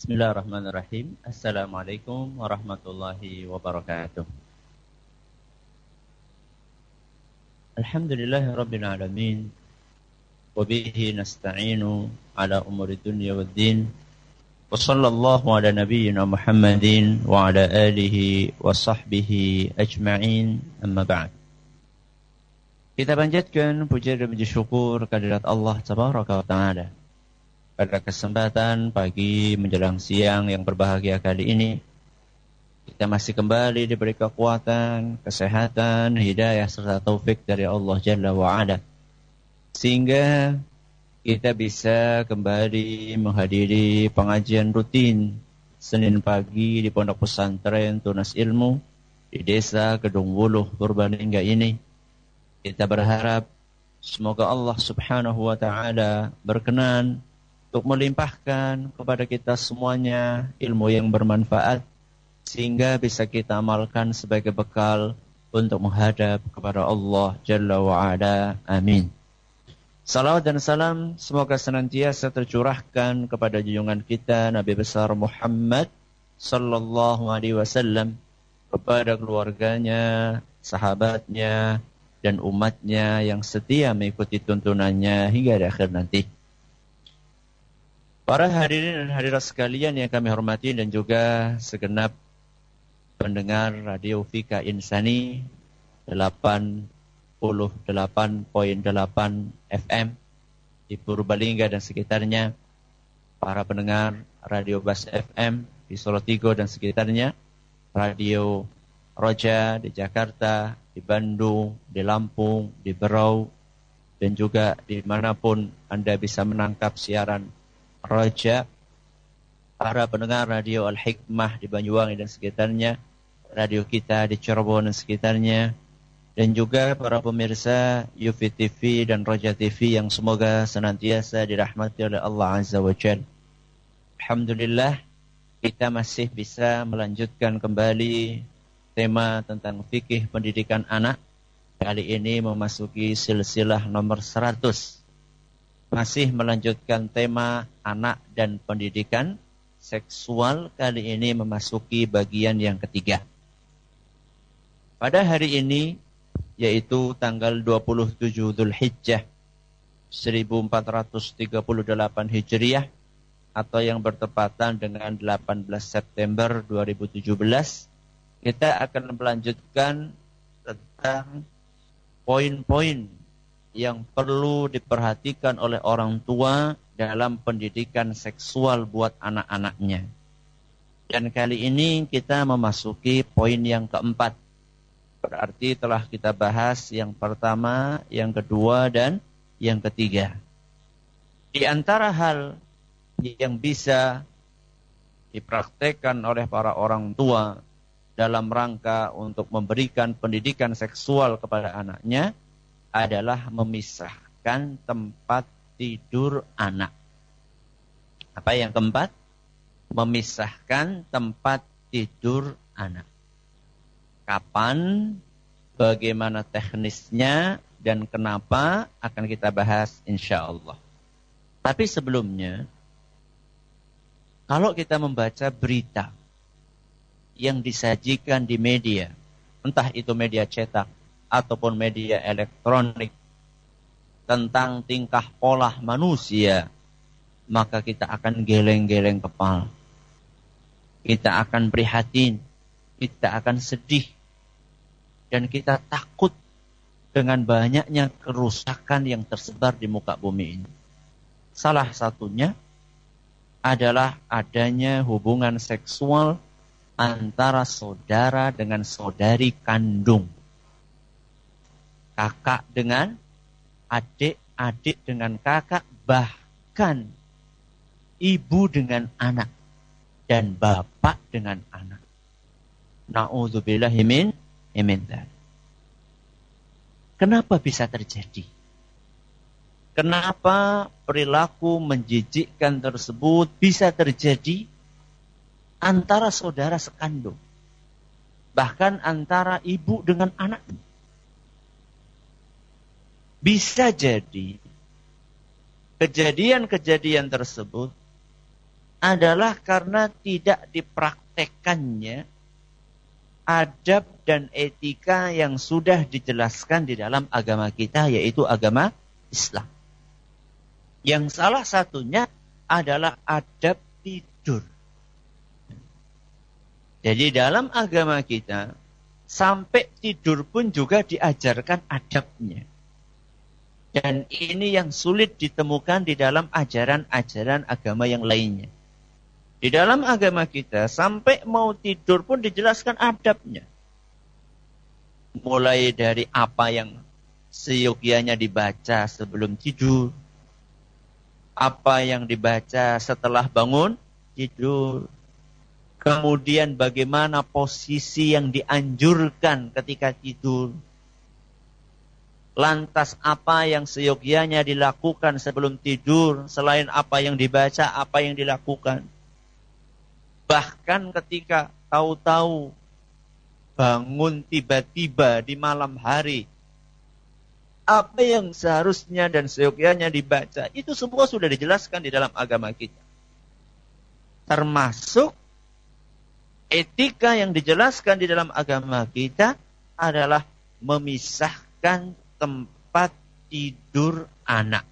Bismillahirrahmanirrahim. Assalamualaikum warahmatullahi wabarakatuh. Alhamdulillahirabbil alamin. Wa bihi nasta'inu ala umuri dunya waddin. Wa sallallahu ala nabiyyina Muhammadin wa ala alihi wa sahbihi ajma'in. Amma ba'd. Kita panjatkan puja dan puji syukur kehadirat Allah tabaraka wa taala. Pada kesempatan pagi menjelang siang yang berbahagia kali ini, kita masih kembali diberi kekuatan, kesehatan, hidayah serta taufik dari Allah Jalla wa'ala. Sehingga kita bisa kembali menghadiri pengajian rutin Senin pagi di Pondok Pesantren Tunas Ilmu di Desa Kedung Wuluh, Purbalingga ini. Kita berharap semoga Allah Subhanahu wa taala berkenan untuk melimpahkan kepada kita semuanya ilmu yang bermanfaat sehingga bisa kita amalkan sebagai bekal untuk menghadap kepada Allah Jalla wa'ala. Amin. Salawat dan salam semoga senantiasa tercurahkan kepada junjungan kita Nabi besar Muhammad sallallahu alaihi wasallam, kepada keluarganya, sahabatnya dan umatnya yang setia mengikuti tuntunannya hingga di akhir nanti. Para hadirin dan hadirat sekalian yang kami hormati dan juga segenap pendengar Radio Fika Insani 88.8 FM di Purbalingga dan sekitarnya, para pendengar Radio Bas FM di Solo Tigo dan sekitarnya, Radio Roja di Jakarta, di Bandung, di Lampung, di Berau, dan juga dimanapun Anda bisa menangkap siaran Roja, para pendengar Radio Al-Hikmah di Banyuwangi dan sekitarnya, radio kita di Cirebon dan sekitarnya, dan juga para pemirsa Yufi TV dan Roja TV yang semoga senantiasa dirahmati oleh Allah Azza wa Jalla. Alhamdulillah, kita masih bisa melanjutkan kembali tema tentang fikih pendidikan anak. Kali ini memasuki silsilah nomor 100. Masih melanjutkan tema anak dan pendidikan seksual, kali ini memasuki bagian yang ketiga. Pada hari ini, yaitu tanggal 27 Dzulhijjah 1438 Hijriah, atau yang bertepatan dengan 18 September 2017, kita akan melanjutkan tentang poin-poin yang perlu diperhatikan oleh orang tua dalam pendidikan seksual buat anak-anaknya. Dan kali ini kita memasuki poin yang keempat. Berarti telah kita bahas yang pertama, yang kedua, dan yang ketiga. Di antara hal yang bisa dipraktekkan oleh para orang tua dalam rangka untuk memberikan pendidikan seksual kepada anaknya adalah memisahkan tempat tidur anak. Apa yang keempat? Memisahkan tempat tidur anak. Kapan, bagaimana teknisnya, dan kenapa akan kita bahas insya-Allah. Tapi sebelumnya, kalau kita membaca berita yang disajikan di media, entah itu media cetak ataupun media elektronik, tentang tingkah pola manusia, maka kita akan geleng-geleng kepala. Kita akan prihatin, kita akan sedih, dan kita takut dengan banyaknya kerusakan yang tersebar di muka bumi ini. Salah satunya adalah adanya hubungan seksual antara saudara dengan saudari kandung, kakak dengan adik, adik dengan kakak, bahkan ibu dengan anak, dan bapak dengan anak. Na'udzubillahi min dzalik. Kenapa bisa terjadi? Kenapa perilaku menjijikkan tersebut bisa terjadi antara saudara sekandung, bahkan antara ibu dengan anak? Bisa jadi kejadian-kejadian tersebut adalah karena tidak dipraktekkannya adab dan etika yang sudah dijelaskan di dalam agama kita, yaitu agama Islam. Yang salah satunya adalah adab tidur. Jadi dalam agama kita, sampai tidur pun juga diajarkan adabnya. Dan ini yang sulit ditemukan di dalam ajaran-ajaran agama yang lainnya. Di dalam agama kita, sampai mau tidur pun dijelaskan adabnya. Mulai dari apa yang seyogyanya dibaca sebelum tidur, apa yang dibaca setelah bangun tidur, kemudian bagaimana posisi yang dianjurkan ketika tidur, lantas apa yang seyogyanya dilakukan sebelum tidur, selain apa yang dibaca, apa yang dilakukan. Bahkan ketika tahu-tahu bangun tiba-tiba di malam hari, apa yang seharusnya dan seyogyanya dibaca, itu semua sudah dijelaskan di dalam agama kita. Termasuk etika yang dijelaskan di dalam agama kita adalah memisahkan tempat tidur anak.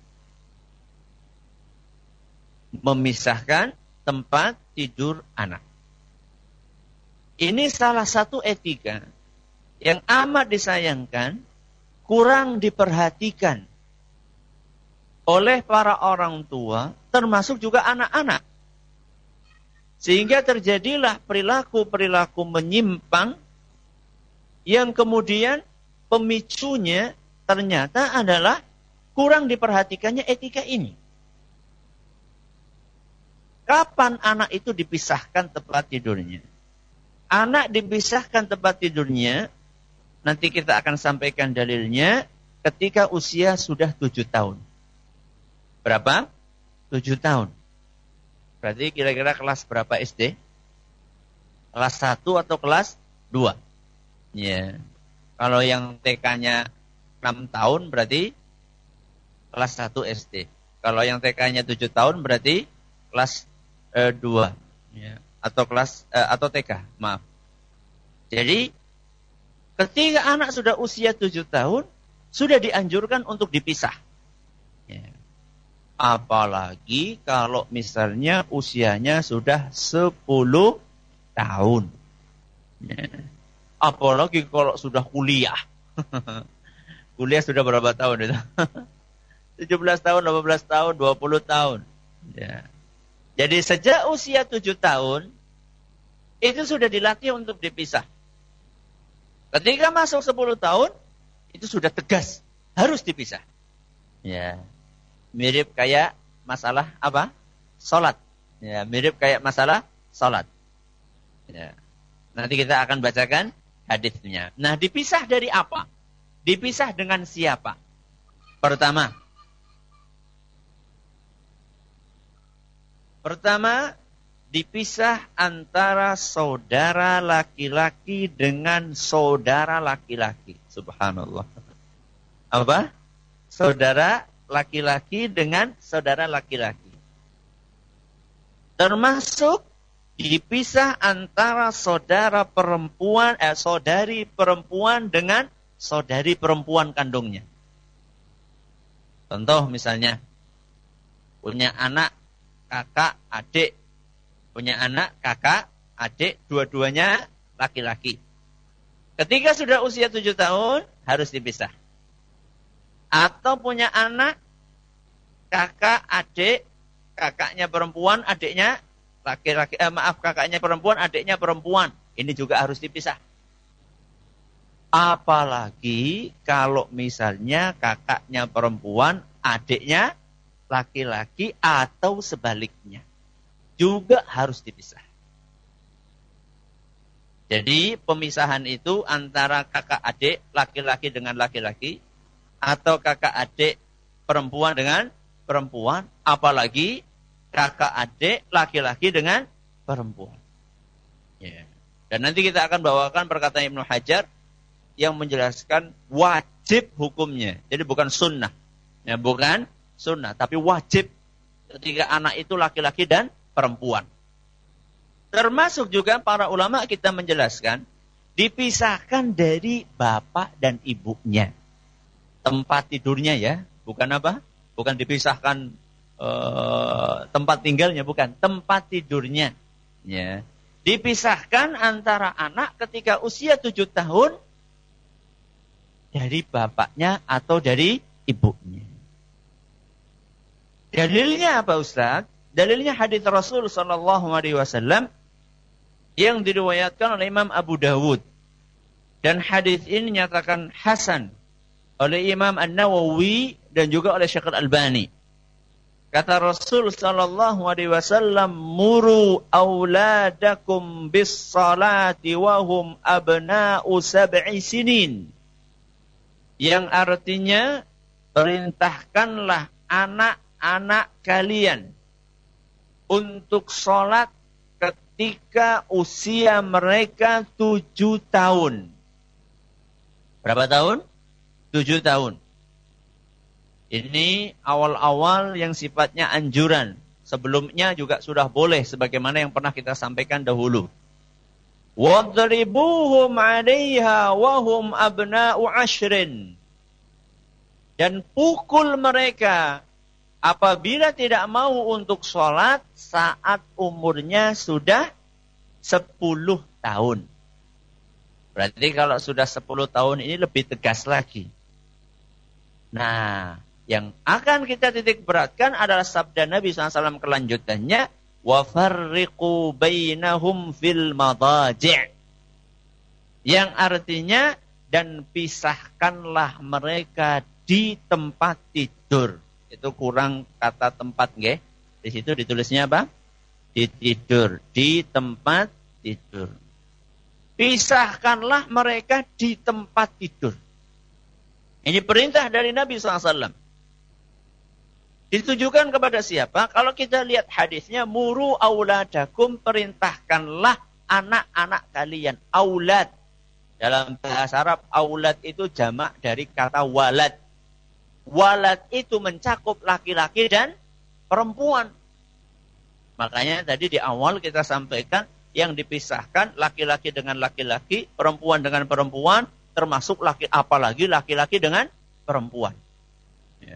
Memisahkan tempat tidur anak. Ini salah satu etika yang amat disayangkan, kurang diperhatikan oleh para orang tua, termasuk juga anak-anak. Sehingga terjadilah perilaku-perilaku menyimpang yang kemudian pemicunya ternyata adalah kurang diperhatikannya etika ini. Kapan anak itu dipisahkan tempat tidurnya? Anak dipisahkan tempat tidurnya, nanti kita akan sampaikan dalilnya, ketika usia sudah 7 tahun. Berapa? 7 tahun. Berarti kira-kira kelas berapa SD? Kelas 1 atau kelas 2? Ya. Kalau yang TK-nya 6 tahun berarti kelas 1 SD. Kalau yang TK-nya 7 tahun berarti kelas 2. Ya. Atau kelas atau TK, maaf. Jadi ketika anak sudah usia 7 tahun, sudah dianjurkan untuk dipisah. Ya. Apalagi kalau misalnya usianya sudah 10 tahun. Ya. Apalagi kalau sudah kuliah. Kuliah sudah berapa tahun itu? 17 tahun, 18 tahun, 20 tahun. Ya. Jadi sejak usia 7 tahun, itu sudah dilatih untuk dipisah. Ketika masuk 10 tahun, itu sudah tegas, harus dipisah. Ya. Mirip kayak masalah apa? Salat. Ya, mirip kayak masalah salat. Ya. Nanti kita akan bacakan hadisnya. Nah, dipisah dari apa? Dipisah dengan siapa? Pertama, dipisah antara saudara laki-laki dengan saudara laki-laki. Subhanallah. Apa? Saudara laki-laki dengan saudara laki-laki. Termasuk dipisah antara saudara perempuan, saudari perempuan dengan saudari perempuan kandungnya. Contoh misalnya, punya anak, kakak, adik. Punya anak, kakak, adik, dua-duanya laki-laki. Ketika sudah usia 7 tahun, harus dipisah. Atau punya anak, kakak, adik, kakaknya perempuan, adiknya laki-laki. Kakaknya perempuan, adiknya perempuan. Ini juga harus dipisah. Apalagi kalau misalnya kakaknya perempuan, adiknya laki-laki atau sebaliknya. Juga harus dipisah. Jadi pemisahan itu antara kakak adik laki-laki dengan laki-laki atau kakak adik perempuan dengan perempuan, apalagi kakak adik laki-laki dengan perempuan. Ya. Dan nanti kita akan bawakan perkataan Ibnu Hajar yang menjelaskan wajib hukumnya. Jadi bukan sunnah. Ya, bukan sunnah, tapi wajib ketika anak itu laki-laki dan perempuan. Termasuk juga para ulama kita menjelaskan, dipisahkan dari bapak dan ibunya. Tempat tidurnya ya, bukan apa? Bukan dipisahkan tempat tinggalnya, bukan. Tempat tidurnya. Ya. Dipisahkan antara anak ketika usia 7 tahun dari bapaknya atau dari ibunya. Dalilnya apa Ustaz? Dalilnya hadis Rasul sallallahu alaihi wasallam yang diriwayatkan oleh Imam Abu Dawud. Dan hadis ini dinyatakan hasan oleh Imam An-Nawawi dan juga oleh Syekh Al-Albani. Kata Rasul sallallahu alaihi wasallam, "Muru auladakum bis salati wa hum abna'u 7 sinin." Yang artinya, perintahkanlah anak-anak kalian untuk sholat ketika usia mereka 7 tahun. Berapa tahun? 7 tahun. Ini awal-awal yang sifatnya anjuran. Sebelumnya juga sudah boleh sebagaimana yang pernah kita sampaikan dahulu. وَاضْرِبُوهُمْ عَلَيْهَا وَهُمْ أَبْنَاءُ 10. Dan pukul mereka apabila tidak mau untuk sholat saat umurnya sudah 10 tahun. Berarti kalau sudah 10 tahun ini lebih tegas lagi. Nah, yang akan kita titik beratkan adalah sabda Nabi SAW kelanjutannya, وَفَرِّقُوا بَيْنَهُمْ فِي الْمَضَاجِعِ. Yang artinya, dan pisahkanlah mereka di tempat tidur. Itu kurang kata tempat, nggih. Di situ ditulisnya apa? Di tidur, di tempat tidur. Pisahkanlah mereka di tempat tidur. Ini perintah dari Nabi SAW. Ditujukan kepada siapa? Kalau kita lihat hadisnya, muru auladakum, perintahkanlah anak-anak kalian. Aulad. Dalam bahasa Arab, aulad itu jamak dari kata walad. Walad itu mencakup laki-laki dan perempuan. Makanya tadi di awal kita sampaikan, yang dipisahkan laki-laki dengan laki-laki, perempuan dengan perempuan, termasuk apalagi laki-laki dengan perempuan. Ya.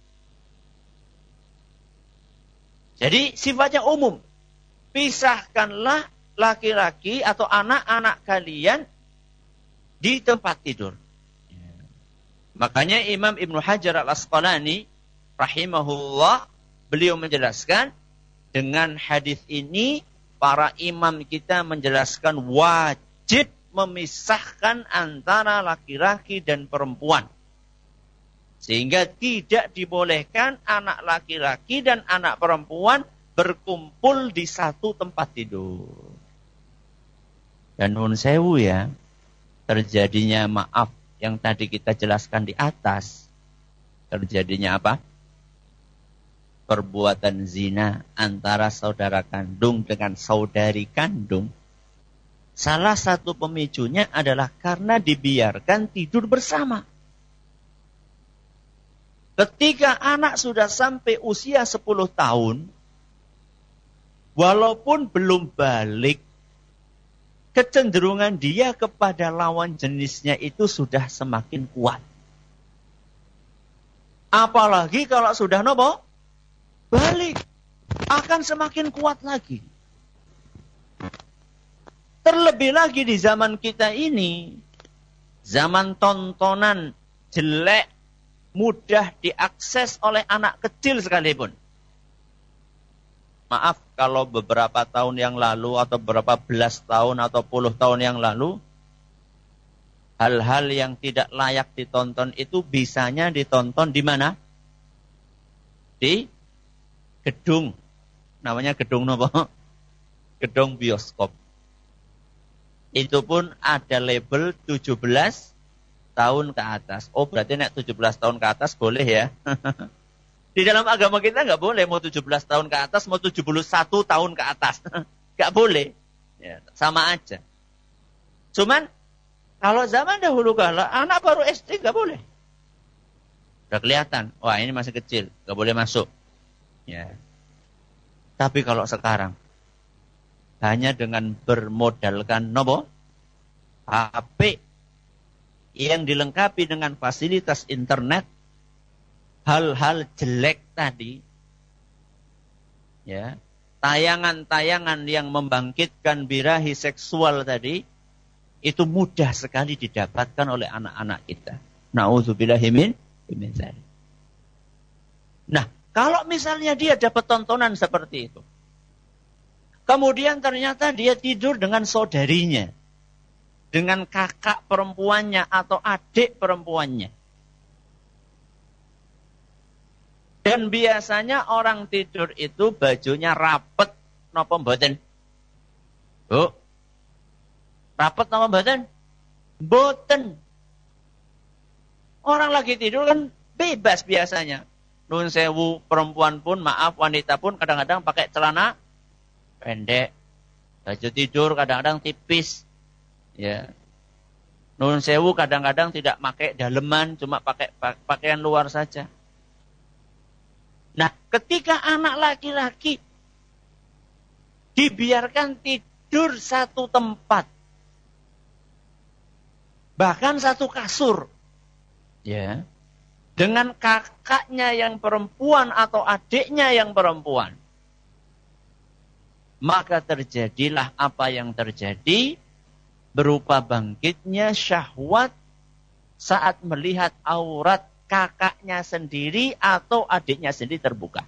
Jadi sifatnya umum. Pisahkanlah laki-laki atau anak-anak kalian di tempat tidur. Ya. Makanya Imam Ibnu Hajar Al-Asqalani rahimahullah, beliau menjelaskan dengan hadis ini para imam kita menjelaskan wajib memisahkan antara laki-laki dan perempuan. Sehingga tidak dibolehkan anak laki-laki dan anak perempuan berkumpul di satu tempat tidur. Dan nun sewu ya, terjadinya maaf yang tadi kita jelaskan di atas. Terjadinya apa? Perbuatan zina antara saudara kandung dengan saudari kandung. Salah satu pemicunya adalah karena dibiarkan tidur bersama. Ketika anak sudah sampai usia 10 tahun, walaupun belum balik, kecenderungan dia kepada lawan jenisnya itu sudah semakin kuat. Apalagi kalau sudah nopo? Balik. Akan semakin kuat lagi. Terlebih lagi di zaman kita ini, zaman tontonan jelek, mudah diakses oleh anak kecil sekalipun. Maaf kalau beberapa tahun yang lalu atau beberapa belas tahun atau puluh tahun yang lalu, hal-hal yang tidak layak ditonton itu bisanya ditonton di mana? Di gedung. Namanya gedung apa? Gedung bioskop. Itu pun ada label 17 tahun ke atas. Oh berarti nek 17 tahun ke atas boleh ya. Di dalam agama kita nggak boleh mau 17 tahun ke atas, mau 71 tahun ke atas. Nggak boleh. Ya, sama aja. Cuman kalau zaman dahulu kala anak baru SD nggak boleh. Udah kelihatan. Wah ini masih kecil, nggak boleh masuk. Ya. Tapi kalau sekarang hanya dengan bermodalkan HP yang dilengkapi dengan fasilitas internet, hal-hal jelek tadi, ya, tayangan-tayangan yang membangkitkan birahi seksual tadi, itu mudah sekali didapatkan oleh anak-anak kita. Na'udzubillahi min dzalik. Nah, kalau misalnya dia dapat tontonan seperti itu, kemudian ternyata dia tidur dengan saudarinya, dengan kakak perempuannya atau adik perempuannya. Dan biasanya orang tidur itu bajunya rapet napa mboten? Bu, rapet napa mboten? Mboten. Orang lagi tidur kan bebas biasanya. Nun sewu, perempuan pun, maaf, wanita pun kadang-kadang pakai celana pendek. Baju tidur kadang-kadang tipis. Ya. Nun sewu kadang-kadang tidak pakai daleman, cuma pakai pakaian luar saja. Nah, ketika anak laki-laki dibiarkan tidur satu tempat, bahkan satu kasur, ya, dengan kakaknya yang perempuan atau adiknya yang perempuan, maka terjadilah apa yang terjadi, berupa bangkitnya syahwat saat melihat aurat kakaknya sendiri atau adiknya sendiri terbuka.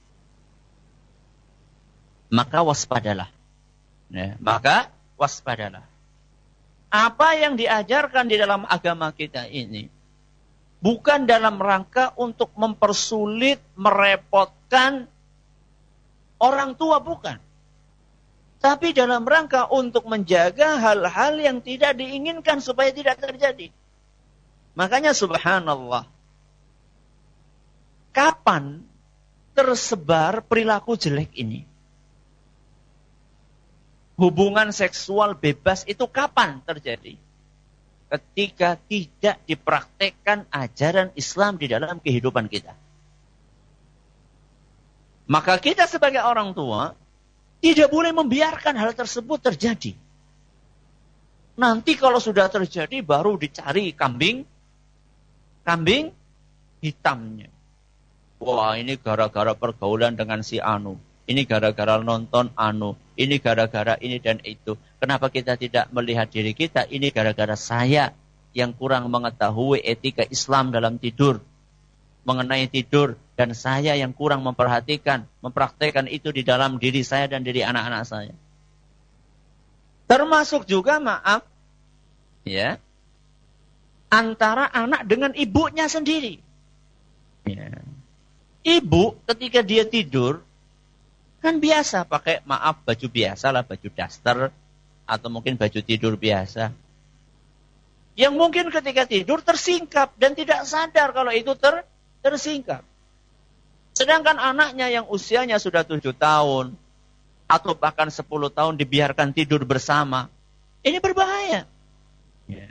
Maka waspadalah. Ya, maka waspadalah. Apa yang diajarkan di dalam agama kita ini bukan dalam rangka untuk mempersulit, merepotkan orang tua, bukan. Tapi dalam rangka untuk menjaga hal-hal yang tidak diinginkan supaya tidak terjadi. Makanya subhanallah, kapan tersebar perilaku jelek ini? Hubungan seksual bebas itu kapan terjadi? Ketika tidak dipraktekkan ajaran Islam di dalam kehidupan kita. Maka kita sebagai orang tua tidak boleh membiarkan hal tersebut terjadi. Nanti kalau sudah terjadi baru dicari kambing hitamnya. Wah, ini gara-gara pergaulan dengan si anu. Ini gara-gara nonton anu. Ini gara-gara ini dan itu. Kenapa kita tidak melihat diri kita? Ini gara-gara saya yang kurang mengetahui etika Islam dalam tidur. Mengenai tidur. Dan saya yang kurang mempraktekkan itu di dalam diri saya dan diri anak-anak saya. Termasuk juga, maaf, ya, antara anak dengan ibunya sendiri. Ya. Ibu ketika dia tidur, kan biasa pakai, maaf, baju biasa lah, baju daster, atau mungkin baju tidur biasa. Yang mungkin ketika tidur tersingkap dan tidak sadar kalau itu tersingkap. Sedangkan anaknya yang usianya sudah 7 tahun, atau bahkan 10 tahun dibiarkan tidur bersama, ini berbahaya. Ya.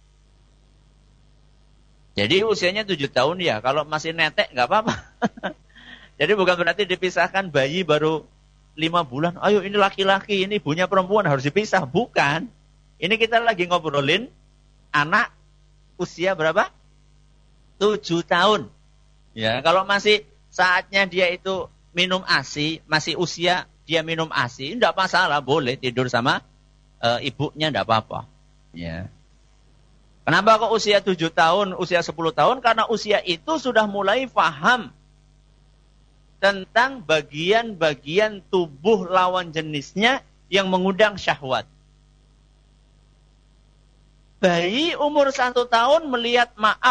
Jadi usianya 7 tahun ya, kalau masih netek nggak apa-apa. Jadi bukan berarti dipisahkan bayi baru 5 bulan. Ayo ini laki-laki, ini ibunya perempuan harus dipisah. Bukan. Ini kita lagi ngobrolin anak usia berapa? 7 tahun. Ya, kalau masih saatnya dia itu minum ASI, masih usia dia minum ASI, enggak masalah, boleh tidur sama ibunya, enggak apa-apa. Ya. Kenapa kok usia 7 tahun, usia 10 tahun? Karena usia itu sudah mulai paham tentang bagian-bagian tubuh lawan jenisnya yang mengundang syahwat. Bayi umur 1 tahun melihat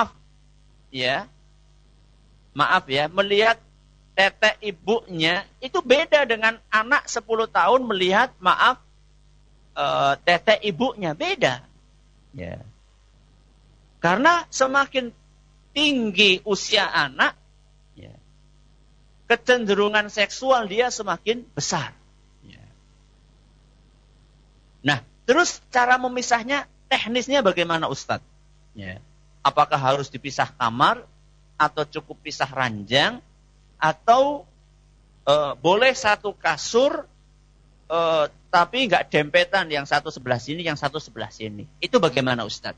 melihat tetek ibunya, itu beda dengan anak 10 tahun melihat tetek ibunya, beda. Ya. Karena semakin tinggi usia anak, ya, kecenderungan seksual dia semakin besar. Ya. Nah, terus cara memisahnya, teknisnya bagaimana Ustadz? Ya. Apakah harus dipisah kamar, atau cukup pisah ranjang, atau boleh satu kasur, tapi nggak dempetan, yang satu sebelah sini, yang satu sebelah sini. Itu bagaimana Ustadz?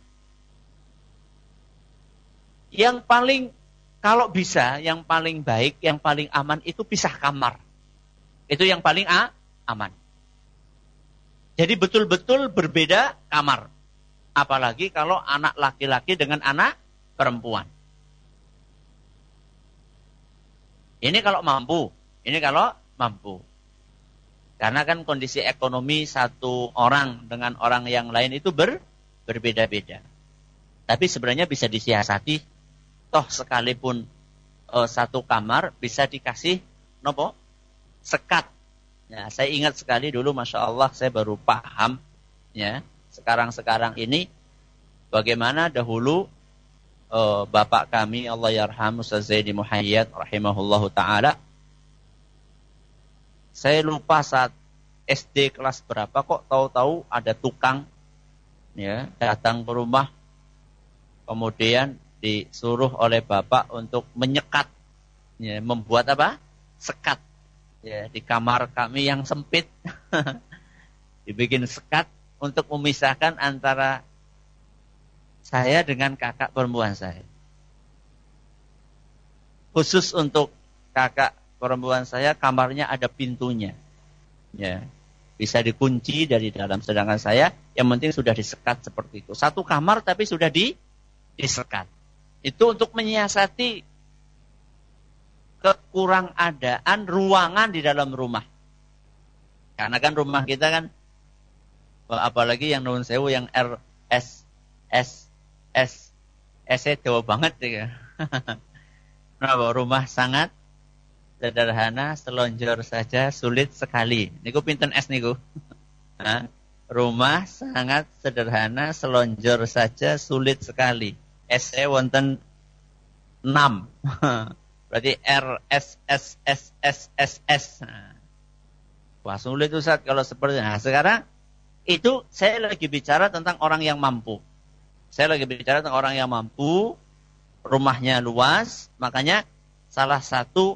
Yang paling, kalau bisa, yang paling baik, yang paling aman itu pisah kamar. Itu yang paling aman. Jadi betul-betul berbeda kamar. Apalagi kalau anak laki-laki dengan anak perempuan. Ini kalau mampu. Ini kalau mampu. Karena kan kondisi ekonomi satu orang dengan orang yang lain itu berbeda-beda. Tapi sebenarnya bisa disiasati. Toh sekalipun satu kamar bisa dikasih sekat. Ya, saya ingat sekali dulu, Masya Allah, saya baru paham ya sekarang ini bagaimana dahulu bapak kami, Allah yarham, Ustaz Zaidi Muhayyad rahimahullahu ta'ala. Saya lupa saat SD kelas berapa, kok tahu-tahu ada tukang ya datang ke rumah, kemudian disuruh oleh bapak untuk menyekat, ya, membuat apa? Sekat. Ya, di kamar kami yang sempit dibikin sekat untuk memisahkan antara saya dengan kakak perempuan saya. Khusus untuk kakak perempuan saya, kamarnya ada pintunya. Ya, bisa dikunci dari dalam, sedangkan saya yang penting sudah disekat seperti itu. Satu kamar tapi sudah disekat. Itu untuk menyiasati kekurang-adaan ruangan di dalam rumah. Karena kan rumah kita kan, apalagi yang Nuwun Sewu, yang jauh banget ya. Nah, rumah sangat sederhana, selonjor saja sulit sekali. Niku pinten S niku. Rumah sangat sederhana, selonjor saja sulit sekali. S-e wonten 6. Berarti RSSSSSS. Wah, sulit Ustaz kalau seperti itu. Nah, sekarang itu saya lagi bicara tentang orang yang mampu. Saya lagi bicara tentang orang yang mampu, rumahnya luas, makanya salah satu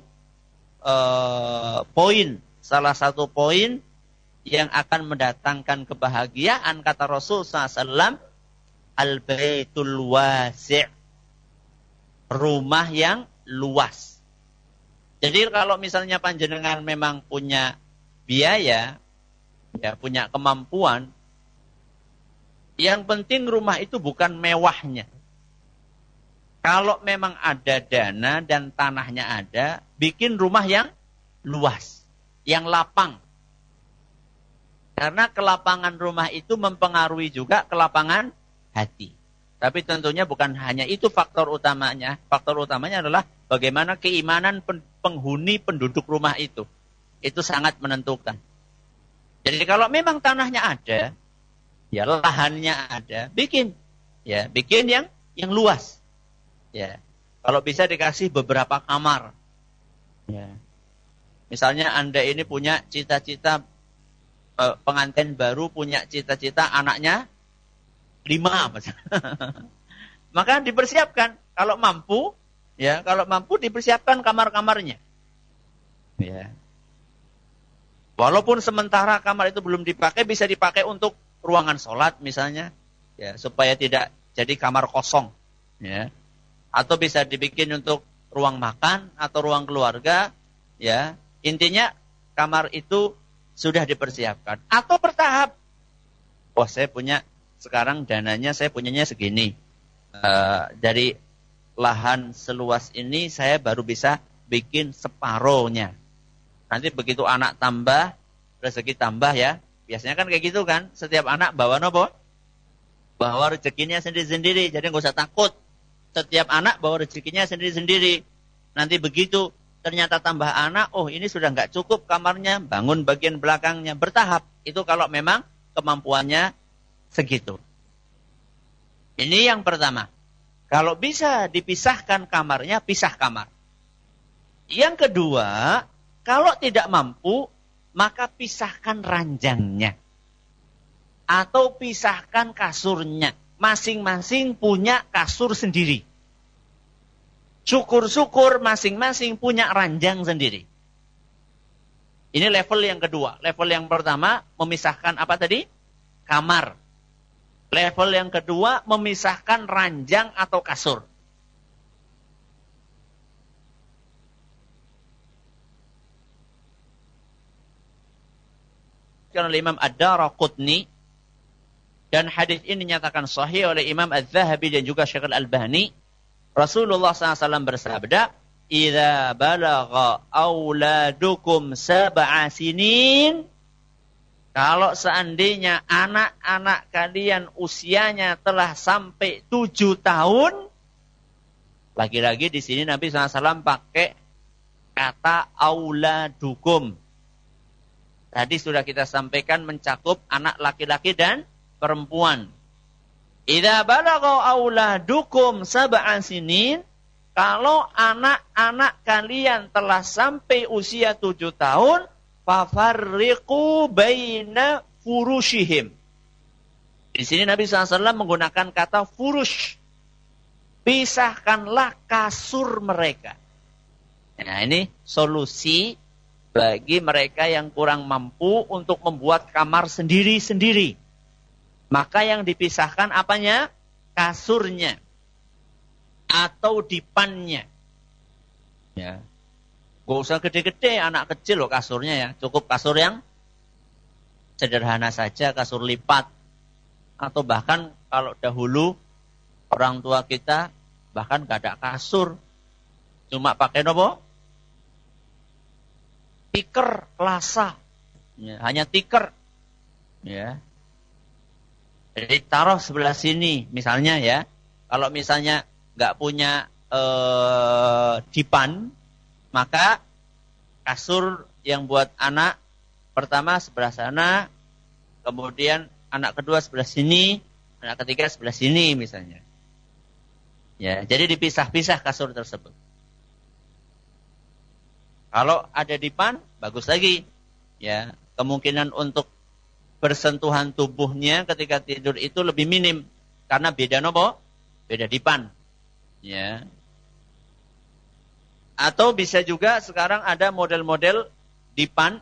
poin yang akan mendatangkan kebahagiaan, kata Rasul SAW, al-baitul wasi', rumah yang luas. Jadi kalau misalnya panjenengan memang punya biaya, ya punya kemampuan, yang penting rumah itu bukan mewahnya. Kalau memang ada dana dan tanahnya ada, bikin rumah yang luas, yang lapang. Karena kelapangan rumah itu mempengaruhi juga kelapangan hati. Tapi tentunya bukan hanya itu faktor utamanya. Faktor utamanya adalah bagaimana keimanan penghuni penduduk rumah itu. Itu sangat menentukan. Jadi kalau memang tanahnya ada, ya lahannya ada, bikin yang luas. Ya, kalau bisa dikasih beberapa kamar. Ya. Misalnya Anda ini punya cita-cita pengantin baru, punya cita-cita anaknya 5, maka dipersiapkan kalau mampu dipersiapkan kamar-kamarnya. Ya. Walaupun sementara kamar itu belum dipakai, bisa dipakai untuk ruangan sholat misalnya, ya, supaya tidak jadi kamar kosong, ya. Atau bisa dibikin untuk ruang makan atau ruang keluarga, ya. Intinya kamar itu sudah dipersiapkan. Atau bertahap. Oh, saya punya sekarang dananya, saya punyanya segini. Dari lahan seluas ini saya baru bisa bikin separohnya. Nanti begitu anak tambah, rezeki tambah ya. Biasanya kan kayak gitu kan. Setiap anak bawa nopo? Bawa rezekinya sendiri-sendiri. Jadi nggak usah takut. Setiap anak bawa rezekinya sendiri-sendiri. Nanti begitu ternyata tambah anak, oh ini sudah nggak cukup kamarnya, bangun bagian belakangnya. Bertahap. Itu kalau memang kemampuannya segitu. Ini yang pertama. Kalau bisa dipisahkan kamarnya, pisah kamar. Yang kedua, kalau tidak mampu, maka pisahkan ranjangnya. Atau pisahkan kasurnya. Masing-masing punya kasur sendiri. Syukur-syukur masing-masing punya ranjang sendiri. Ini level yang kedua. Level yang pertama memisahkan apa tadi? Kamar. Level yang kedua memisahkan ranjang atau kasur. Oleh Imam Ad-Daraqutni, dan hadis ini dinyatakan sahih oleh Imam Az-Zahabi dan juga Syekh Al-Albani. Rasulullah SAW bersabda, "Idza balagha auladukum sab'a sinin." Kalau seandainya anak-anak kalian usianya telah sampai 7 tahun, lagi-lagi di sini Nabi SAW pakai kata auladukum. Tadi sudah kita sampaikan mencakup anak laki-laki dan perempuan. Idza balagha auladukum sab'a sinin, kalau anak-anak kalian telah sampai usia 7 tahun, fafarriqu baina furushihim. Di sini Nabi SAW menggunakan kata furush. Pisahkanlah kasur mereka. Nah, ini solusi bagi mereka yang kurang mampu untuk membuat kamar sendiri-sendiri. Maka yang dipisahkan apanya? Kasurnya. Atau dipannya. Ya. Gak usah gede-gede, anak kecil loh kasurnya ya. Cukup kasur yang sederhana saja, kasur lipat. Atau bahkan kalau dahulu orang tua kita bahkan gak ada kasur. Cuma pakai apa? Tikar lasa. Ya, hanya tikar. Ya. Jadi taruh sebelah sini misalnya ya. Kalau misalnya gak punya dipan, maka kasur yang buat anak pertama sebelah sana, kemudian anak kedua sebelah sini, anak ketiga sebelah sini misalnya. Ya, jadi dipisah-pisah kasur tersebut. Kalau ada dipan, bagus lagi. Ya, kemungkinan untuk bersentuhan tubuhnya ketika tidur itu lebih minim karena beda nopo? Beda dipan. Ya. Atau bisa juga sekarang ada model-model dipan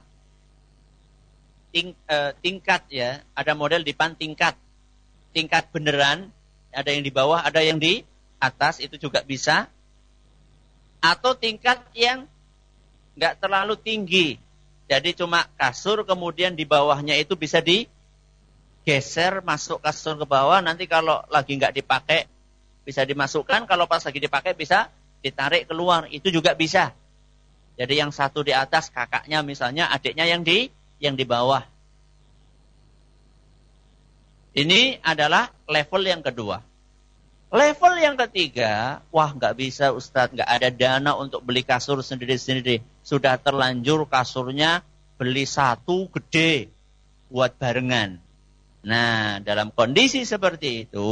tingkat ya, ada model dipan tingkat. Tingkat beneran, ada yang di bawah, ada yang di atas, itu juga bisa. Atau tingkat yang enggak terlalu tinggi. Jadi cuma kasur, kemudian di bawahnya itu bisa digeser, masuk kasur ke bawah, nanti kalau lagi enggak dipakai bisa dimasukkan, kalau pas lagi dipakai bisa ditarik keluar, itu juga bisa. Jadi yang satu di atas kakaknya misalnya, adiknya yang di bawah. Ini adalah level yang kedua. Level yang ketiga, wah nggak bisa Ustadz, nggak ada dana untuk beli kasur sendiri-sendiri. Sudah terlanjur kasurnya beli satu gede buat barengan. Nah, dalam kondisi seperti itu,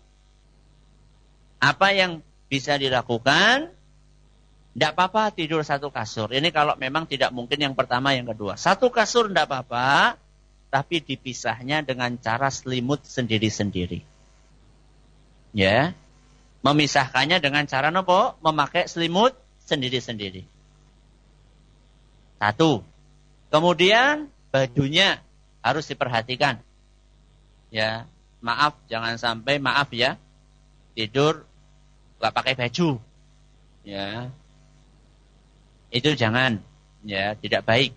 apa yang bisa dilakukan? Tidak apa-apa tidur satu kasur. Ini kalau memang tidak mungkin yang pertama, yang kedua. Satu kasur tidak apa-apa, tapi dipisahnya dengan cara selimut sendiri-sendiri. Ya, memisahkannya dengan cara nopo? Memakai selimut sendiri-sendiri. Satu. Kemudian bajunya harus diperhatikan. Ya, maaf, jangan sampai maaf ya, tidur nggak pakai baju. Ya, itu jangan. Ya, tidak baik.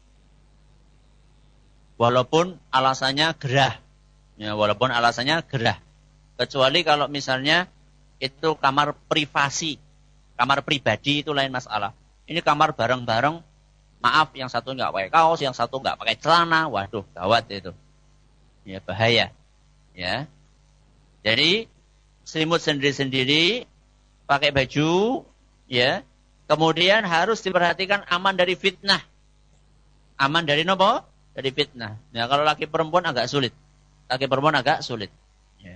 Walaupun alasannya gerah. Ya, walaupun alasannya gerah. Kecuali kalau misalnya itu kamar privasi, kamar pribadi, itu lain masalah. Ini kamar bareng-bareng, maaf yang satu nggak pakai kaos, yang satu nggak pakai celana, waduh gawat itu, ya bahaya, ya. Jadi selimut sendiri-sendiri, pakai baju, ya. Kemudian harus diperhatikan aman dari fitnah, aman dari nopo? Dari fitnah. Ya kalau laki perempuan agak sulit, Ya.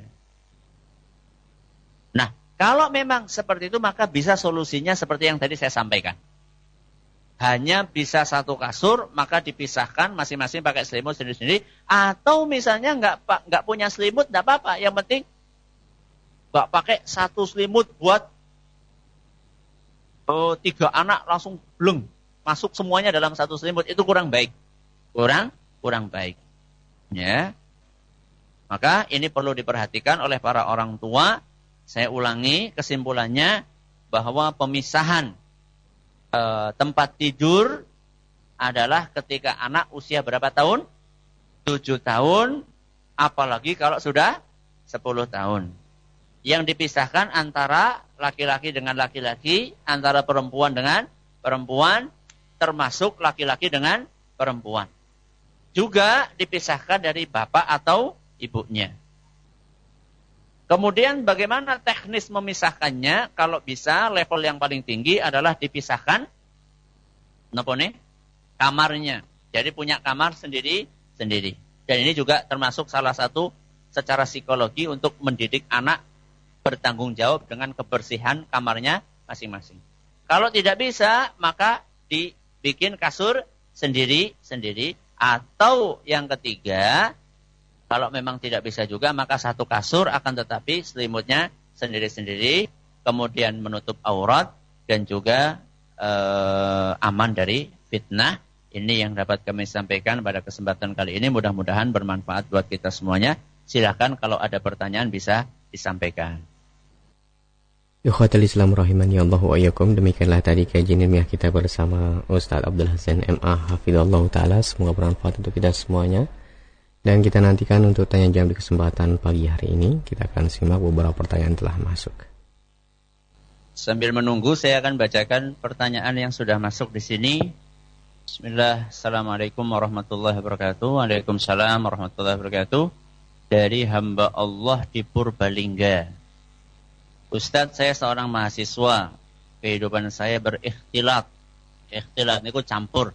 Nah, kalau memang seperti itu, maka bisa solusinya seperti yang tadi saya sampaikan. Hanya bisa satu kasur, maka dipisahkan masing-masing pakai selimut sendiri-sendiri. Atau misalnya nggak punya selimut, nggak apa-apa. Yang penting nggak pakai satu selimut buat 3 anak langsung bleng. masuk semuanya dalam satu selimut, itu kurang baik. Kurang baik. Ya. Maka ini perlu diperhatikan oleh para orang tua. Saya ulangi kesimpulannya bahwa pemisahan tempat tidur adalah ketika anak usia berapa tahun? 7 tahun, apalagi kalau sudah 10 tahun. Yang dipisahkan antara laki-laki dengan laki-laki, antara perempuan dengan perempuan, termasuk laki-laki dengan perempuan. Juga dipisahkan dari bapak atau ibunya. Kemudian bagaimana teknis memisahkannya? Kalau bisa level yang paling tinggi adalah dipisahkan kamarnya. Jadi punya kamar sendiri. Dan ini juga termasuk salah satu secara psikologi untuk mendidik anak bertanggung jawab dengan kebersihan kamarnya masing-masing. Kalau tidak bisa, maka dibikin kasur sendiri. Atau yang ketiga, kalau memang tidak bisa juga, maka satu kasur akan tetapi selimutnya sendiri-sendiri, kemudian menutup aurat dan juga aman dari fitnah. Ini yang dapat kami sampaikan pada kesempatan kali ini. Mudah-mudahan bermanfaat buat kita semuanya. Silakan kalau ada pertanyaan bisa disampaikan. Ikhwatul Islam rahimani Allah wa iyyakum. Demikianlah tadi kajian ilmiah kita bersama Ustaz Abdul Hasan MA hafizallah taala. Semoga bermanfaat untuk kita semuanya. Dan kita nantikan untuk tanya jawab di kesempatan pagi hari ini. Kita akan simak beberapa pertanyaan telah masuk. Sambil menunggu, saya akan bacakan pertanyaan yang sudah masuk di sini. Bismillah, Assalamualaikum warahmatullahi wabarakatuh. Waalaikumsalam warahmatullahi wabarakatuh. Dari hamba Allah di Purbalingga. Ustadz, saya seorang mahasiswa. Kehidupan saya berikhtilat. Ikhtilat itu campur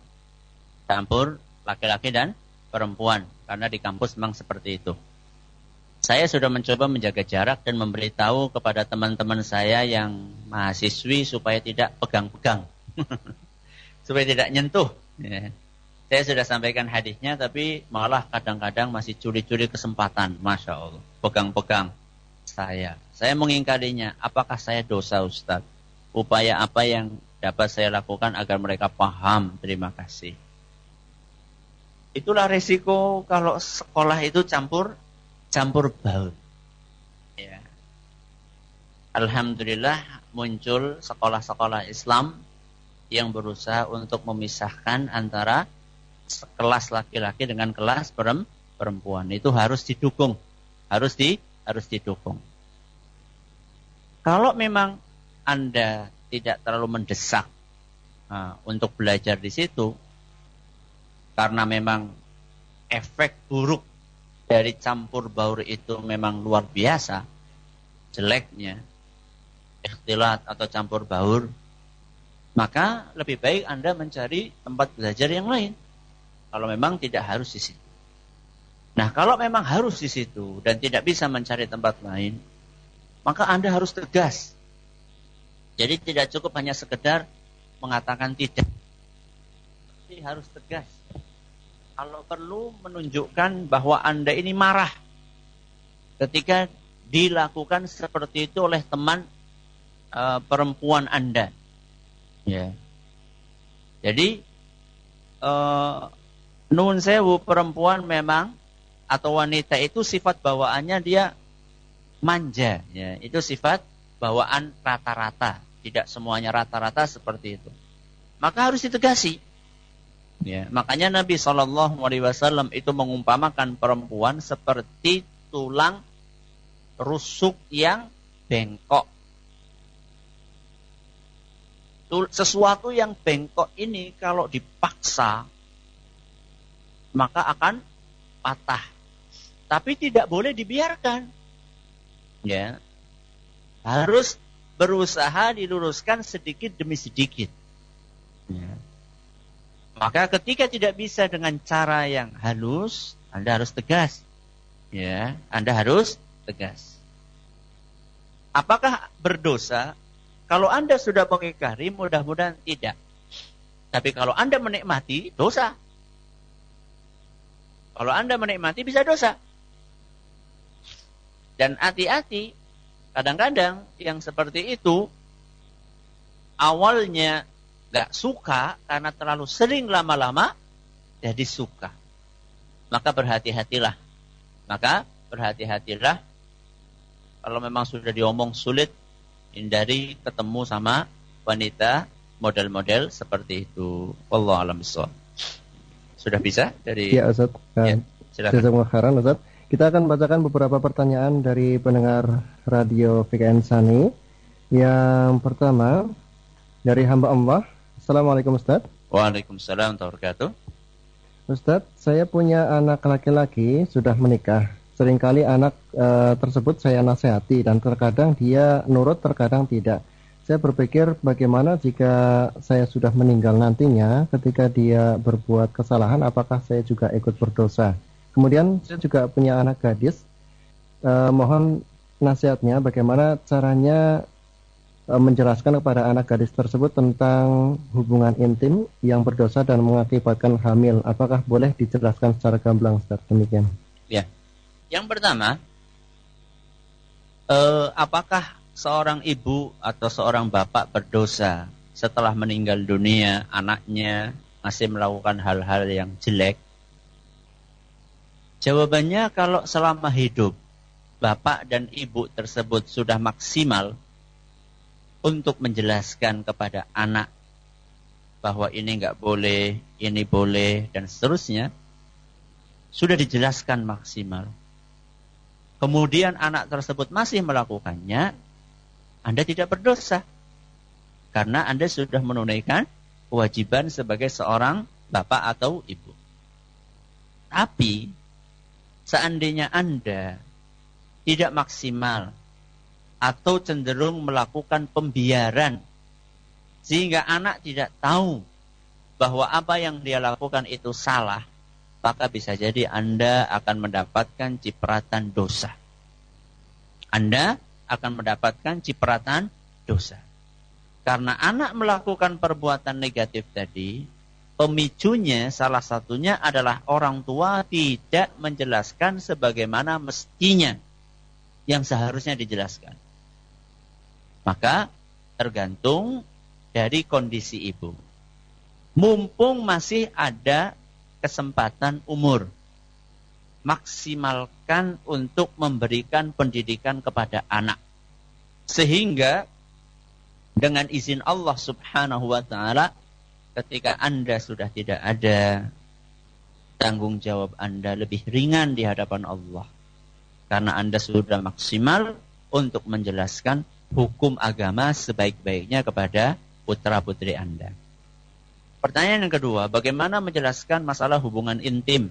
laki-laki dan perempuan. Karena di kampus memang seperti itu. Saya sudah mencoba menjaga jarak dan memberitahu kepada teman-teman saya yang mahasiswi supaya tidak pegang-pegang. Supaya tidak nyentuh. Ya. Saya sudah sampaikan hadisnya, tapi malah kadang-kadang masih curi-curi kesempatan. Masya Allah. Pegang-pegang saya. Saya mengingkarinya. Apakah saya dosa, Ustaz? Upaya apa yang dapat saya lakukan agar mereka paham? Terima kasih. Itulah resiko kalau sekolah itu campur baur. Ya. Alhamdulillah muncul sekolah-sekolah Islam yang berusaha untuk memisahkan antara kelas laki-laki dengan kelas perempuan. Itu harus didukung. Harus didukung. Kalau memang Anda tidak terlalu mendesak untuk belajar di situ, karena memang efek buruk dari campur baur itu memang luar biasa, jeleknya, ikhtilat atau campur baur, maka lebih baik Anda mencari tempat belajar yang lain. Kalau memang tidak harus di situ. Nah, kalau memang harus di situ dan tidak bisa mencari tempat lain, maka Anda harus tegas. Jadi tidak cukup hanya sekedar mengatakan tidak. Tapi harus tegas. Kalau perlu menunjukkan bahwa Anda ini marah ketika dilakukan seperti itu oleh teman perempuan Anda. Ya. Jadi nuwun sewu, perempuan memang atau wanita itu sifat bawaannya dia manja, ya. Itu sifat bawaan rata-rata, tidak semuanya rata-rata seperti itu. Maka harus ditegasi. Ya, makanya Nabi SAW itu mengumpamakan perempuan seperti tulang rusuk yang bengkok. Sesuatu yang bengkok ini kalau dipaksa maka akan patah. Tapi tidak boleh dibiarkan. Ya. Harus berusaha diluruskan sedikit demi sedikit. Ya. Maka ketika tidak bisa dengan cara yang halus, Anda harus tegas. Ya, Anda harus tegas. Apakah berdosa? Kalau Anda sudah mengingkari, mudah-mudahan tidak. Tapi kalau Anda menikmati, dosa. Kalau Anda menikmati, bisa dosa. Dan hati-hati, kadang-kadang yang seperti itu, awalnya nggak suka karena terlalu sering lama-lama jadi suka. Maka berhati-hatilah. Kalau memang sudah diomong sulit, hindari ketemu sama wanita model-model seperti itu. Wallahu a'lam bishawab. Sudah bisa dari? Ya Ustaz. Ya, silakan. Jazakumullah khairan Ustaz. Kita akan bacakan beberapa pertanyaan dari pendengar Radio VKN Sani. Yang pertama dari hamba Allah. Assalamualaikum Ustaz. Waalaikumsalam warahmatullahi wabarakatuh. Ustaz, saya punya anak laki-laki sudah menikah. Seringkali anak tersebut saya nasihati dan terkadang dia nurut, terkadang tidak. Saya berpikir bagaimana jika saya sudah meninggal nantinya ketika dia berbuat kesalahan, apakah saya juga ikut berdosa? Kemudian saya juga punya anak gadis. Mohon nasihatnya bagaimana caranya menjelaskan kepada anak gadis tersebut tentang hubungan intim yang berdosa dan mengakibatkan hamil. Apakah boleh dijelaskan secara gamblang, Ustaz? Demikian. Ya. Yang pertama, apakah seorang ibu atau seorang bapak berdosa setelah meninggal dunia anaknya masih melakukan hal-hal yang jelek? Jawabannya, kalau selama hidup bapak dan ibu tersebut sudah maksimal untuk menjelaskan kepada anak bahwa ini enggak boleh, ini boleh, dan seterusnya, sudah dijelaskan maksimal. Kemudian anak tersebut masih melakukannya, Anda tidak berdosa. Karena Anda sudah menunaikan kewajiban sebagai seorang bapak atau ibu. Tapi, seandainya Anda tidak maksimal atau cenderung melakukan pembiaran sehingga anak tidak tahu bahwa apa yang dia lakukan itu salah, maka bisa jadi Anda akan mendapatkan cipratan dosa. Anda akan mendapatkan cipratan dosa. Karena anak melakukan perbuatan negatif tadi, pemicunya salah satunya adalah orang tua tidak menjelaskan sebagaimana mestinya yang seharusnya dijelaskan. Maka tergantung dari kondisi ibu. Mumpung masih ada kesempatan umur, maksimalkan untuk memberikan pendidikan kepada anak. Sehingga dengan izin Allah Subhanahu wa ta'ala, ketika Anda sudah tidak ada, tanggung jawab Anda lebih ringan di hadapan Allah. Karena Anda sudah maksimal untuk menjelaskan hukum agama sebaik-baiknya kepada putra-putri Anda. Pertanyaan yang kedua, bagaimana menjelaskan masalah hubungan intim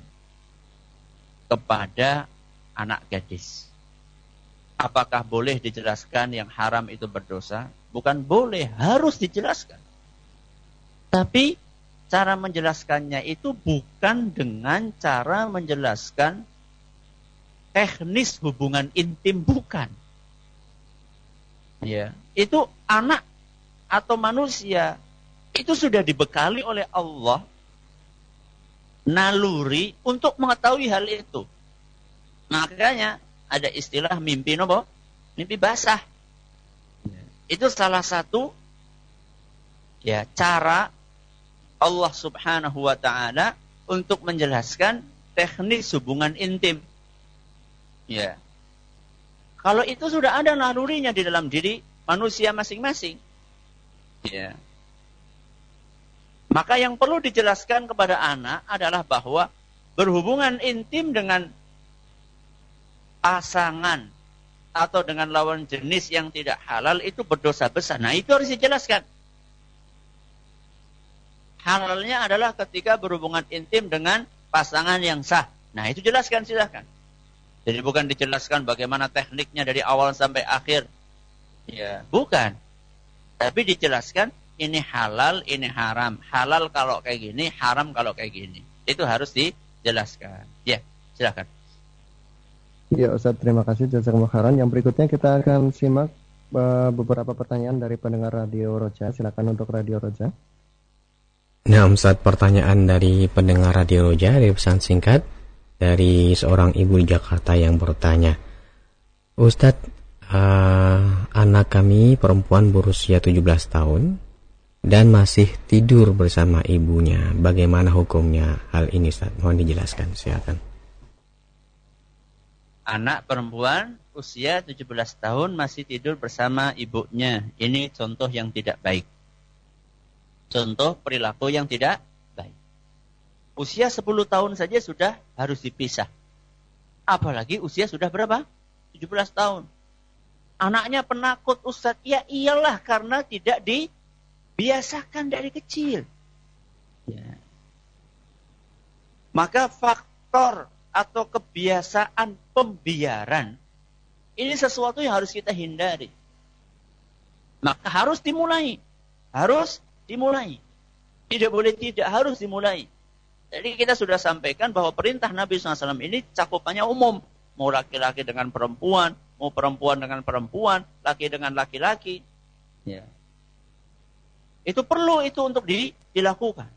kepada anak gadis? Apakah boleh dijelaskan yang haram itu berdosa? Bukan boleh, harus dijelaskan. Tapi cara menjelaskannya itu bukan dengan cara menjelaskan teknis hubungan intim, bukan. Ya, itu anak atau manusia itu sudah dibekali oleh Allah naluri untuk mengetahui hal itu. Makanya ada istilah mimpi nopo? Mimpi basah. Itu salah satu ya cara Allah Subhanahu wa ta'ala untuk menjelaskan teknis hubungan intim. Ya. Kalau itu sudah ada nalurinya di dalam diri manusia masing-masing. Ya. Maka yang perlu dijelaskan kepada anak adalah bahwa berhubungan intim dengan pasangan atau dengan lawan jenis yang tidak halal itu berdosa besar. Nah, itu harus dijelaskan. Halalnya adalah ketika berhubungan intim dengan pasangan yang sah. Nah, itu jelaskan, silakan. Jadi bukan dijelaskan bagaimana tekniknya dari awal sampai akhir. Ya, bukan. Tapi dijelaskan ini halal, ini haram. Halal kalau kayak gini, haram kalau kayak gini. Itu harus dijelaskan. Ya, silakan. Ya Ustaz, terima kasih jazakumullah khairan. Yang berikutnya kita akan simak beberapa pertanyaan dari pendengar Radio Roja. Silakan untuk Radio Roja. Nah Ustaz, pertanyaan dari pendengar Radio Roja dari pesan singkat dari seorang ibu di Jakarta yang bertanya, Ustaz, anak kami perempuan berusia 17 tahun dan masih tidur bersama ibunya. Bagaimana hukumnya hal ini, Ustaz? Mohon dijelaskan, silakan. Anak perempuan usia 17 tahun masih tidur bersama ibunya. Ini contoh yang tidak baik. Contoh perilaku yang tidak baik. Usia 10 tahun saja sudah harus dipisah. Apalagi usia sudah berapa? 17 tahun. Anaknya penakut, Ustaz. Ya iyalah, karena tidak dibiasakan dari kecil. Ya. Maka faktor atau kebiasaan pembiaran ini sesuatu yang harus kita hindari. Maka harus dimulai. Harus dimulai. Tidak boleh tidak, harus dimulai. Jadi kita sudah sampaikan bahwa perintah Nabi SAW ini cakupannya umum. Mau laki-laki dengan perempuan, mau perempuan dengan perempuan, laki dengan laki-laki. Ya. Itu perlu itu untuk dilakukan.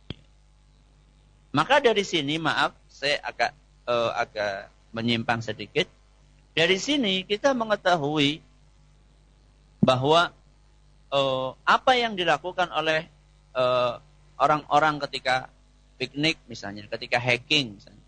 Maka dari sini, maaf, saya agak menyimpang sedikit. Dari sini kita mengetahui bahwa apa yang dilakukan oleh orang-orang ketika piknik misalnya, ketika hiking misalnya,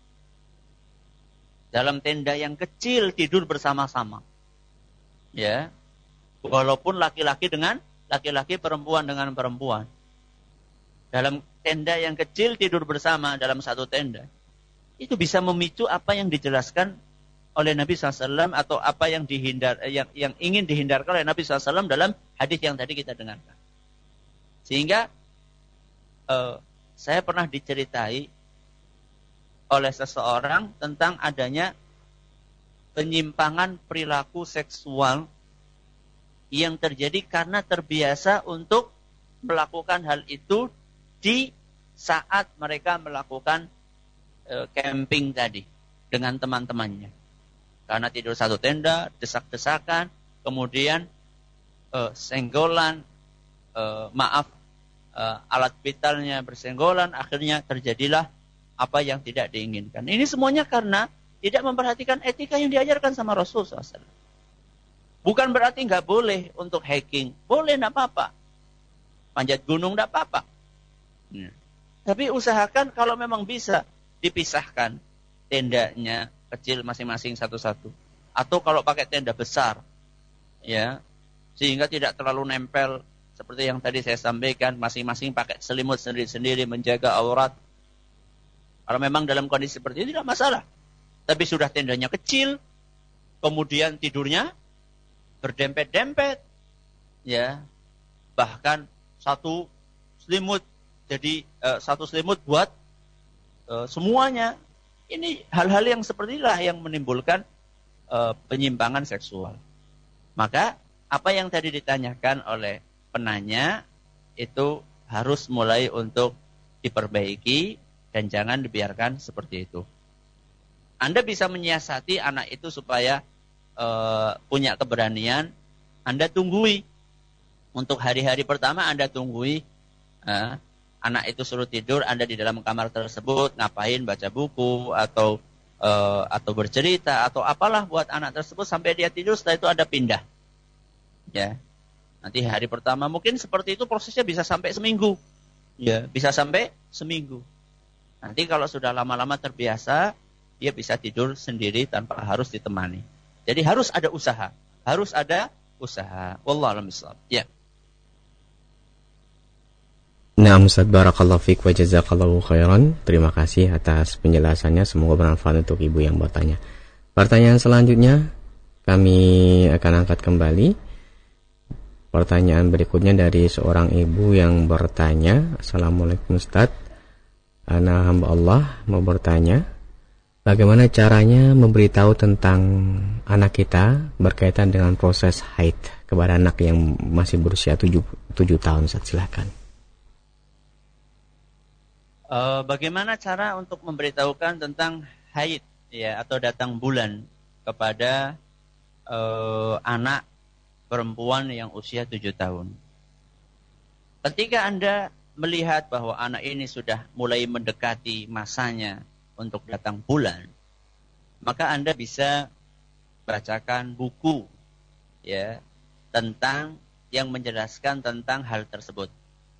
dalam tenda yang kecil tidur bersama-sama, ya, walaupun laki-laki dengan laki-laki, perempuan dengan perempuan, dalam tenda yang kecil tidur bersama dalam satu tenda, itu bisa memicu apa yang dijelaskan oleh Nabi SAW atau apa yang yang ingin dihindarkan oleh Nabi SAW dalam hadis yang tadi kita dengarkan. Sehingga saya pernah diceritai oleh seseorang tentang adanya penyimpangan perilaku seksual yang terjadi karena terbiasa untuk melakukan hal itu di saat mereka melakukan camping tadi dengan teman-temannya. Karena tidur satu tenda, desak-desakan, kemudian senggolan, alat vitalnya bersenggolan, akhirnya terjadilah apa yang tidak diinginkan. Ini semuanya karena tidak memperhatikan etika yang diajarkan sama Rasul SAW. Bukan berarti nggak boleh untuk hiking. Boleh, nggak apa-apa. Panjat gunung nggak apa-apa. Tapi usahakan kalau memang bisa dipisahkan tendanya kecil masing-masing satu-satu. Atau kalau pakai tenda besar, ya, sehingga tidak terlalu nempel seperti yang tadi saya sampaikan, masing-masing pakai selimut sendiri-sendiri menjaga aurat. Kalau memang dalam kondisi seperti itu tidak masalah. Tapi sudah tendanya kecil, kemudian tidurnya berdempet-dempet, ya, bahkan satu selimut jadi satu selimut buat semuanya. Ini hal-hal yang seperti inilah yang menimbulkan penyimpangan seksual. Maka apa yang tadi ditanyakan oleh penanya itu harus mulai untuk diperbaiki dan jangan dibiarkan seperti itu. Anda bisa menyiasati anak itu supaya punya keberanian. Anda tunggui. Untuk hari-hari pertama Anda tunggui. Anak itu suruh tidur, Anda di dalam kamar tersebut ngapain, baca buku atau bercerita atau apalah buat anak tersebut sampai dia tidur. Setelah itu Anda pindah. Ya. Nanti hari pertama mungkin seperti itu, prosesnya bisa sampai seminggu. Ya, bisa sampai seminggu. Nanti kalau sudah lama-lama terbiasa, dia bisa tidur sendiri tanpa harus ditemani. Jadi harus ada usaha. Harus ada usaha. Wallahu a'lam bishawab. Ya. Nah, Ustaz, barakallahu fiik wa jazakallahu khairan. Terima kasih atas penjelasannya. Semoga bermanfaat untuk ibu yang bertanya. Pertanyaan selanjutnya kami akan angkat kembali. Pertanyaan berikutnya dari seorang ibu yang bertanya, Assalamualaikum Ustaz, ana hamba Allah mau bertanya, bagaimana caranya memberitahu tentang anak kita berkaitan dengan proses haid kepada anak yang masih berusia 7 tahun? Ustaz, silakan. Bagaimana cara untuk memberitahukan tentang haid, ya, atau datang bulan kepada anak perempuan yang usia 7 tahun. Ketika Anda melihat bahwa anak ini sudah mulai mendekati masanya untuk datang bulan, maka Anda bisa bacakan buku, ya, tentang yang menjelaskan tentang hal tersebut.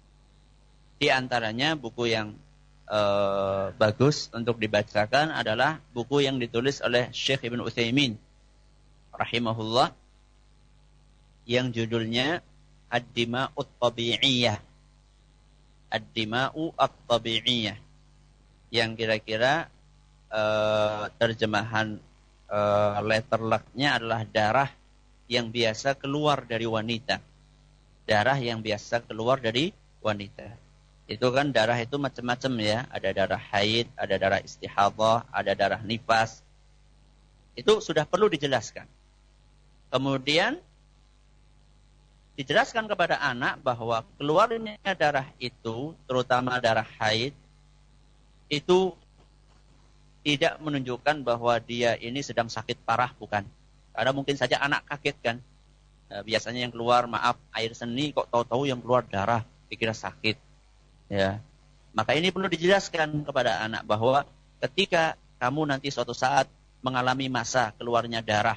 Di antaranya buku yang bagus untuk dibacakan adalah buku yang ditulis oleh Syekh Ibn Utsaimin rahimahullah yang judulnya Ad-Dima'u At-Tabi'iyah. Ad-Dima'u At-Tabi'iyah, yang kira-kira terjemahan letter luck-nya adalah darah yang biasa keluar dari wanita. Darah yang biasa keluar dari wanita. Itu kan darah itu macam-macam ya. Ada darah haid, ada darah istihadhah, ada darah nifas. Itu sudah perlu dijelaskan. Kemudian dijelaskan kepada anak bahwa keluarnya darah itu, terutama darah haid, itu tidak menunjukkan bahwa dia ini sedang sakit parah, bukan. Karena mungkin saja anak kaget kan. Biasanya yang keluar, maaf, air seni, kok tahu-tahu yang keluar darah, dikira sakit. Ya, maka ini perlu dijelaskan kepada anak bahwa ketika kamu nanti suatu saat mengalami masa keluarnya darah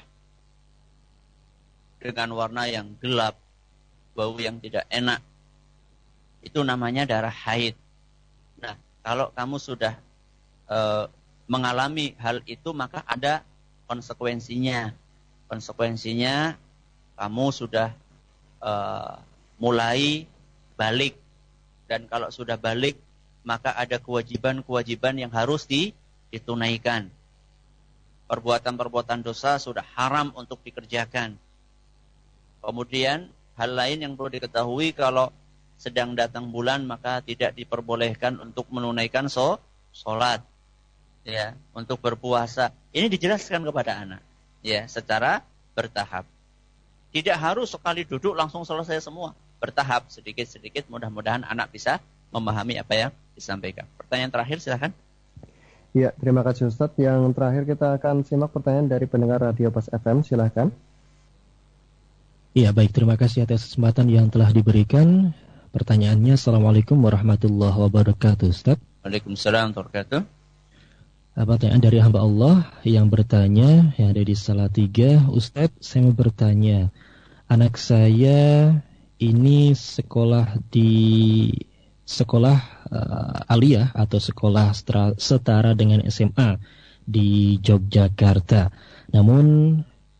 dengan warna yang gelap, bau yang tidak enak, itu namanya darah haid. Nah, kalau kamu sudah mengalami hal itu, maka ada konsekuensinya. Konsekuensinya kamu sudah mulai balik. Dan kalau sudah balik, maka ada kewajiban-kewajiban yang harus ditunaikan. Perbuatan-perbuatan dosa sudah haram untuk dikerjakan. Kemudian, hal lain yang perlu diketahui, kalau sedang datang bulan, maka tidak diperbolehkan untuk menunaikan sholat. Ya, untuk berpuasa. Ini dijelaskan kepada anak. Ya, secara bertahap. Tidak harus sekali duduk langsung selesai semua. Bertahap, sedikit-sedikit, mudah-mudahan anak bisa memahami apa yang disampaikan. Pertanyaan terakhir, silakan. Ya, terima kasih Ustaz. Yang terakhir kita akan simak pertanyaan dari pendengar Radio Pas FM, silakan. Ya, baik, terima kasih atas kesempatan yang telah diberikan. Pertanyaannya, Assalamualaikum warahmatullahi wabarakatuh, Ustaz. Waalaikumsalam warahmatullahi wabarakatuh. Pertanyaan dari hamba Allah yang bertanya, yang ada di Salatiga. Ustaz, saya mau bertanya, anak saya ini sekolah di sekolah aliyah atau sekolah setara dengan SMA di Yogyakarta. Namun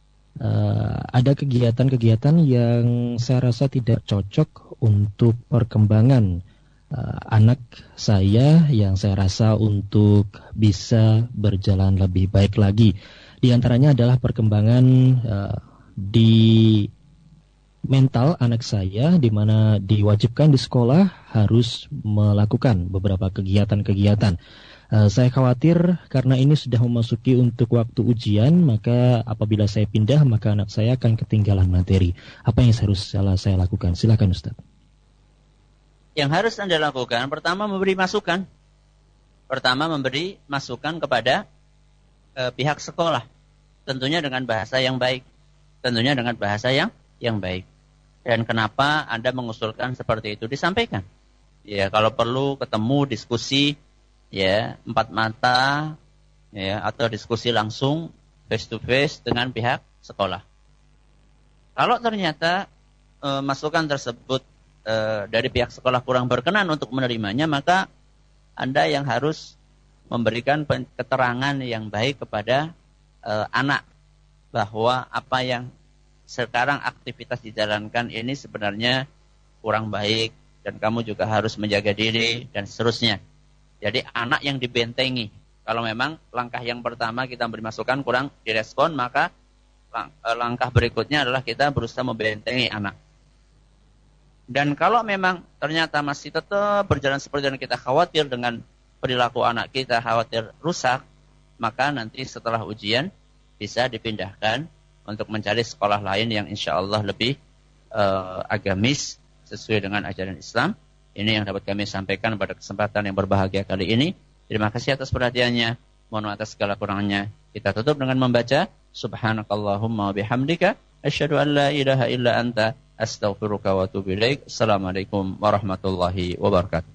ada kegiatan-kegiatan yang saya rasa tidak cocok untuk perkembangan anak saya, yang saya rasa untuk bisa berjalan lebih baik lagi. Di antaranya adalah perkembangan di mental anak saya, di mana diwajibkan di sekolah harus melakukan beberapa kegiatan-kegiatan. Saya khawatir karena ini sudah memasuki untuk waktu ujian, maka apabila saya pindah, maka anak saya akan ketinggalan materi. Apa yang harus saya lakukan? Silakan Ustaz. Yang harus Anda lakukan, pertama memberi masukan. Pertama memberi masukan kepada pihak sekolah. Tentunya dengan bahasa yang baik. Tentunya dengan bahasa yang baik. Dan kenapa Anda mengusulkan seperti itu, disampaikan. Ya, kalau perlu ketemu, diskusi, ya, 4 mata, ya, atau diskusi langsung face to face dengan pihak sekolah. Kalau ternyata masukan tersebut dari pihak sekolah kurang berkenan untuk menerimanya, maka Anda yang harus memberikan keterangan yang baik kepada anak bahwa apa yang sekarang aktivitas dijalankan ini sebenarnya kurang baik dan kamu juga harus menjaga diri dan seterusnya. Jadi anak yang dibentengi. Kalau memang langkah yang pertama kita beri masukan kurang direspon, maka langkah berikutnya adalah kita berusaha membentengi anak. Dan kalau memang ternyata masih tetap berjalan seperti yang kita khawatir dengan perilaku anak kita, khawatir rusak, maka nanti setelah ujian bisa dipindahkan untuk mencari sekolah lain yang insya Allah lebih agamis sesuai dengan ajaran Islam. Ini yang dapat kami sampaikan pada kesempatan yang berbahagia kali ini. Terima kasih atas perhatiannya. Mohon atas segala kurangnya. Kita tutup dengan membaca Subhanakallahumma bihamdika asyhadu an la ilaha illa anta astaghfiruka wa atubu ilaik. Assalamualaikum warahmatullahi wabarakatuh.